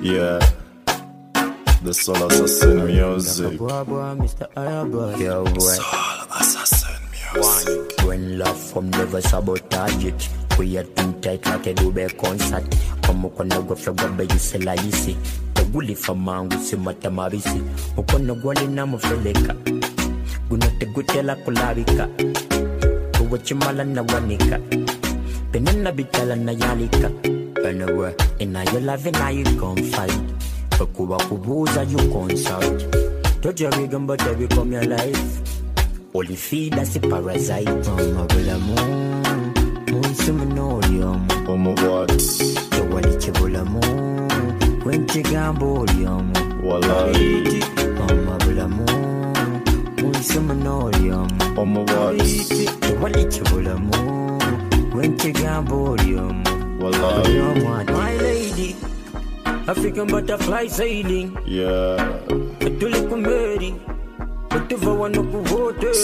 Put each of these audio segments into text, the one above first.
Yeah, the Soul Assassin music. Mr. Ayaboy. Yeah, boy. Soul Assassin music. When love from never sabotage it. We are too tight like a dube concert. Come on, go for Gabba, you say la yisi. The woolly for mango, see matamavisi. Upon go in Namofeleka. Gunate Gutella Kulavika. Go what you malana wanika. Penina bitala nayalika. Anywhere, in your love and I you confide. Kuba kubuza you consult. Don't you begin but every come your life. Only feed us a parasite. Mama bela moon. Moon sumanolium. Omo what? The wali chibula moon. When chigambolium. Wallahi. Mama bela moon. Moon sumanolium. Omo what? The wali chibula moon. When chigambolium. Wallahi. My lady. African butterfly sailing. Yeah. Tulikumeri. Whatever one of water.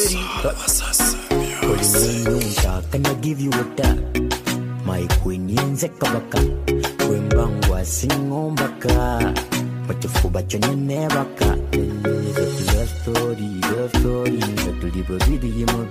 Can I give you a tap? My queen yenze kabaka. Wembangwa singombaka. But you fuba chonye nebaka. Love story. That to live a video in my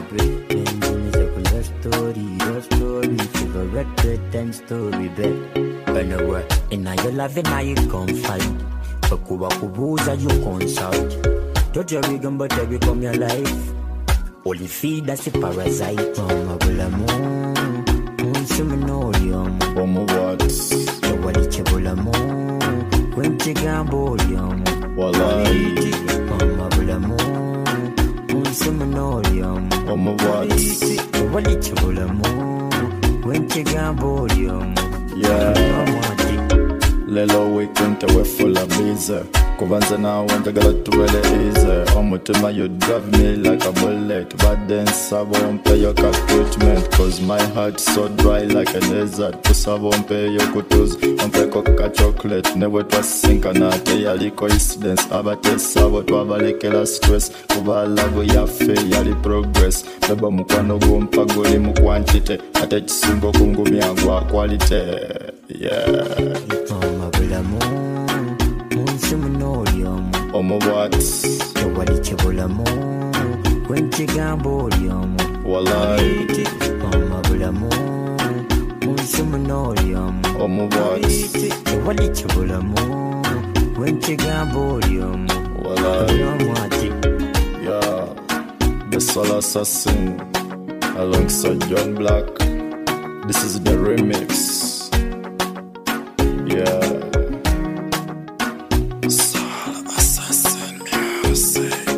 bed. Love story. Favorite bedtime story bed. Anywhere, in your love and I you confide. Kuba kubuza you consult. Don't you begin but every come your life. Only feed us a parasite. Mama bula moon. Moon sumanolium. Omo what? The wali chibula moon. When chigambolium. Wallahi. Mama bula moon. Moon sumanolium. Omo what? The wali chibula moon. When chigambolium. Yeah. Lelo weekend we full of busy. Kubanza now when the girl to really easy. Omutima you drive me like a bullet. But then I won't pay your cat treatment. Cause my heart's so dry like a desert. Cause I won't pay your kutus. Won't pay coca chocolate. Never to sink and not a yali coincidence. Abate sabo to abalekela stress. Kuba love ya fe yali progress. Beba mukwano gumpa guli mukwantite. Ate chisimbo kungumi agwa quality. Yeah. Mama bula moon. Moon sumanolium. Omo what? The wali chibula moon. When chigambolium. Wallahi. Mama bula moon. Moon sumanolium. Omo what? The wali chibula moon. When chigambolium. Wallahi. Yeah. The Soul Assassin alongside Young Black. This is the remix. Yeah. Soul Assassin music.